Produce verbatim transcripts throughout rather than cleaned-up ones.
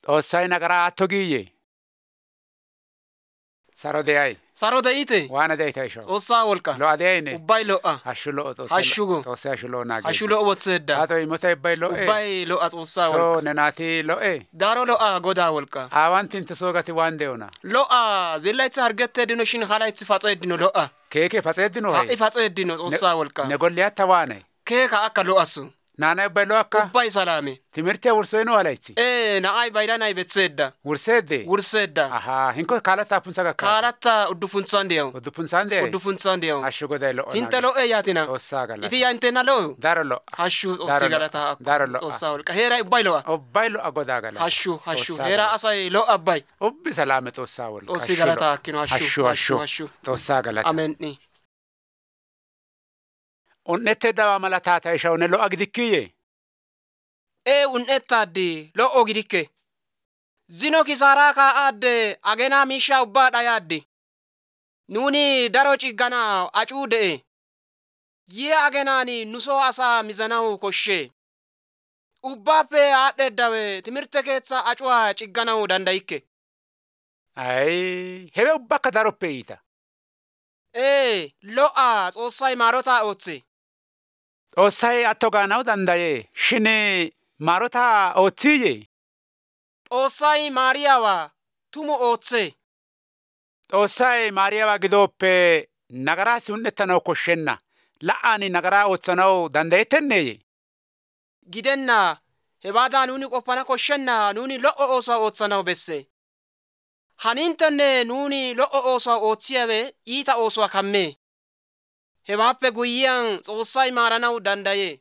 Xoossay nagaraa atto giiyye. Saro de'ay. Saro de'ite. Waana de'ita isho. Xoossaa wolqa. Lo'a de'ayne. Ubbay lo'a. Hashshu lo'o Xoossa. Hashshugo. Xoossa hashshu lo'o naage. Hashshu lo'o wotseedda. Hato imota ibbay lo'e. Ubbay lo'a Xoossaa So wolqa. ne naati lo'e. Daro lo'a Godaa wolqa. Awanti inte soogati waan de'ona. Lo'a zillaytsa hargetteedino shin halaytsi faxeeddino lo'a. Keeke faxeeddino hay. Ha'i faxeeddino Xoossaa wolqa. Ne golliyatta waane. Keeka akka lo'assu. Naana ibbay lo'akka. Ubbay salaame. Timirtiya wursoyno halaytsi. Ee na'ay bayranay betseedda. Wurseedde. Wurseedda. Aha hinko kaalatta punsa gakka. Kaalatta uddufuntsaan diyaw. Uddufuntsaan de'ay. Uddufuntsaan diyaw. Hashshu goday lo'o. Inte lo'e yaatina. Xoossaa galata. Iti yaa intenna lo'u. Daro lo'a. Hashshu Xoossi galataa akku. Daro lo'a. Xoossaa wolqa. Heeray ubbay lo'a. Ubbay lo'a godaa galata. Hashshu hashshu. Heeraa asay lo'a ubbay. Ubbi salaame Xoossaa wolqa. Xoossi galataa akkino hashshu hashshu hashshu. Xoossaa galata. Ameen. Un'etteeddawaa mala taata ishaw ne lo'a gidikkiyye. Ee un'ettaaddi lo'o gidikke. Zino kisaaraa kaa'aadde agenaa miishshaa ubbaa dhayaaddi. Nuuni daro ciggana acuu de'e. Yee agenaani nusoo asaa mizanawu koshshee. Ubbaappe aadhdheeddawe timirte keetsaa acuwaa cigganawu dandayikke. Ay hewe ubbakka daroppe iita. Ee lo'a Xoossay maarotaa ootse. Xoossay atto gaanawu dandayee shin maarotaa ootsiiyye. Xoossay maariyaawaa tumu ootse. Xoossay maariyaawaa gidooppe nagaraassi hun'ettanawu koshshenna. La'aani nagaraa ootsanawu dandayettenneeyye. Gidenna hebaadaa nuuni qoppana koshshenna nuuni lo'o oosuwaa ootsanawu besse. Hanintenne nuuni lo'o oosuwaa ootsiyaawe iita oosuwaa kammee. Hebaappe guyyiyaan Xoossay maaranawu dandayee.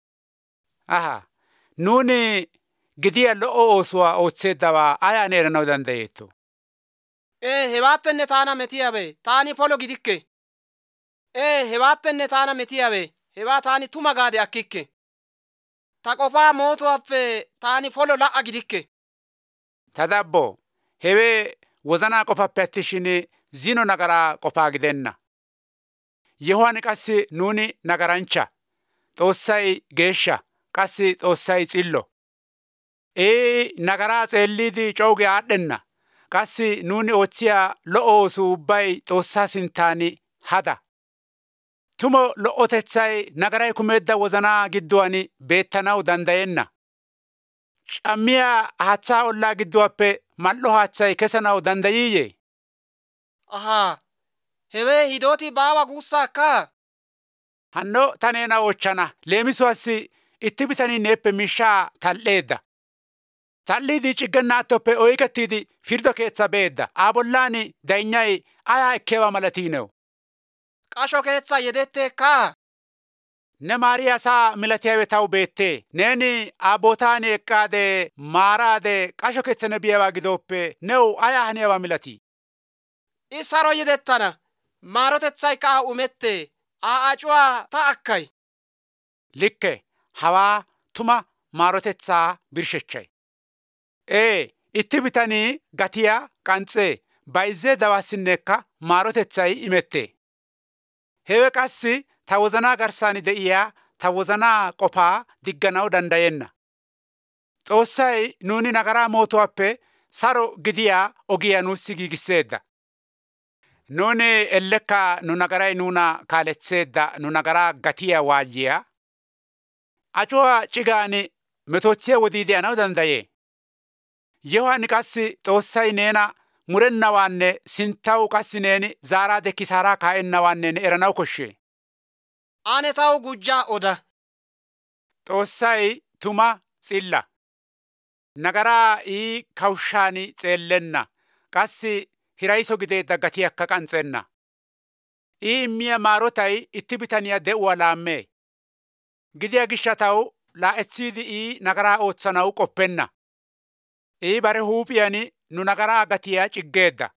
Aha nuuni gidiya lo'o oosuwaa ootseeddawaa ayaan eranawu dandayeetto. Ee hebaattenne taana metiyaawe taani polo gidikke. Ee hebaattenne taana metiyaawe hebaa taani tuma gaade akkikke. Ta qofaa mootuwaappe taani polo la'a gidikke. Ta dabbo hewe wozanaa qofappe attishin zino nagaraa qofaa gidenna. Yehuwaan qassi nuuni nagarancha. Xoossay geeshsha. Qassi Xoossay xillo. Ee nagaraa xeelliidi cooge aadhenna. Qassi nuuni oothiyaa lo'o oosu ubbay Xoossaa sintaani hada. Tumo lo'otetsay nagaray kumeedda wozanaa gidduwaan beettanawu dandayenna. Cammiyaa haatsaa ollaa gidduwaappe mal'o haatsay kesanawu dandayiiyye. Ahaa hewe hidooti baawa guussaakka. Hanno ta neena oochchana leemisuwaassi itti bitanii neeppe miishshaa tal'eedda. Tal'iidi ciggenna attoppe oyqettiidi firdo keetsa beedda. Aa bollaani daynyay ayaa ekkeewa malatiinewu. Qasho keetsa yedetteekka. Ne maariyaasaa milatiyaawe tawu beettee. Neeni aa bootaani eqqaade maaraade qasho keetsa ne biyaawaa gidooppe new ayaa haneewa milatii. I saro yedettana. Maarotetsayka aa umette. Aa acuwaa ta akkay. Likke hawaa tuma maarotetsaa birshechchay. Ee itti bitanii gatiyaa qanxxee bayzzee dawaassinneekka maarotetsay imette. Hewe qassi ta wozanaa garssaani de'iyaa ta wozanaa qofaa digganawu dandayenna. Xoossay nuuni nagaraa mootuwaappe saro gidiyaa ogiyaa nuussi giigisseedda. Nuuni ellekka nu nagaray nuuna kaaletseedda nu nagaraa gatiyaa waayyiyaa. Acuwaa cigaani metoochiyaa wodii de'anawu dandayee. Yehuwaan qassi Xoossay neena murennawaanne sinttawu qassi neeni zaaraade kisaaraa kaa'ennawaanne ne eranawu koshshee. Ane tawu gujjaa oda. Xoossay tuma xilla. Nagaraa ii kawushshaani xeellenna. Qassi hirayso gideedda gatiyaakka qanxxenna. Ii immiyaa maarotay itti bitaniyaa de'uwaa laammee. Gidiyaa gishshatawu laa'etsiidi ii nagaraa ootsanawu qoppenna. Ii bare huuphiyaani nu nagaraa gatiyaa ciggeedda.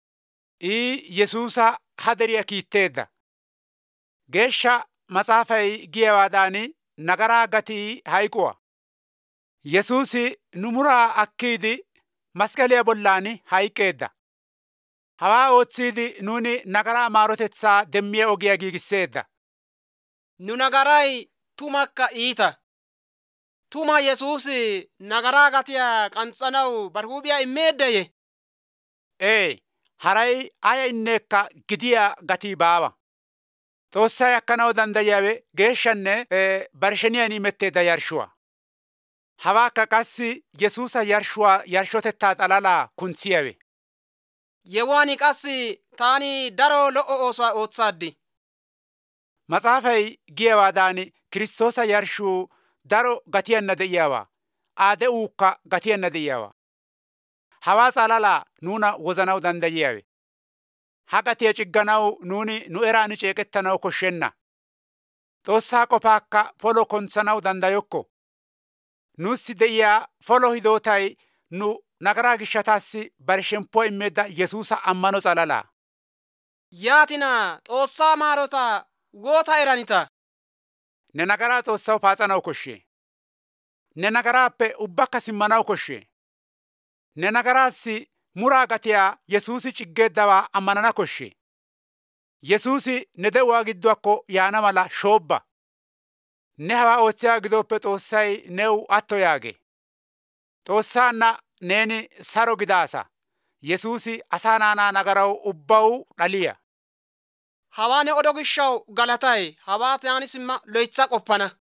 Ii Yesuusa haderiyaa kiitteedda. Geeshsha matsaafay giyawaadaani nagaraa gatii hayquwaa. Yesuusi nu muraa akkiidi masqaliyaa bollaani hayqqeedda. Hawaa ootsiidi nuuni nagaraa maarotetsaa demmiyaa ogiyaa giigisseedda. Nu nagaray tumakka iita. tuma yesuusi nagaraa gatiya qanxanawu barhuuphiya immeeddaye. Ee, haray aya inneekka gidiya gatii baawa. Xoossay akkanawu dandayiyawe geeshshanne barsheniyan imetteedda yarshuwa. Hawaakka qassi Yesuusa yarshuwa yarshotettaa xalalaa kuntsiyawe. Yewuwaani qassi taani daro lo"o oosuwa ootsaaddi. Matsaafay giyaawaadan Kiristoosa yarshuu daro gatiyanna de'iyaawa. Aa de'uukka gatiyanna de'iyaawa. Hawaa xalalaa nuuna wozanawu dandayiyawe. Ha gatiya cigganawu nuuni nu eraan ceeqettanawu koshshenna. Xoossaa qofaakka polo kontsanawu dandayokko. Nuussi de'iyaa polo hidootay nu nagaraa gishshataassi bari shemppuwa immeedda Yesuusa ammano xalalaa. Yaatina Xoossaa maarota woota eranita? Ne nagaraa Xoossawu paaxanawu koshshee. Ne nagaraappe ubbakka simmanawu koshshee. Ne nagaraassi muraa gatiyaa Yesuusi ciggeeddawaa ammanana koshshee. Yesuusi ne de'uwaa gidduwaakko yaana mala shoobba. Ne hawaa ootsiyaa gidooppe Xoossay new atto yaage. Xoossaanna neeni saro gidaasa. Yesuusi asaa naanaa nagarawu ubbawu dhaliya. Hawaa ne odo gishshawu galatay. Hawaa taani simma loytsa qoppana.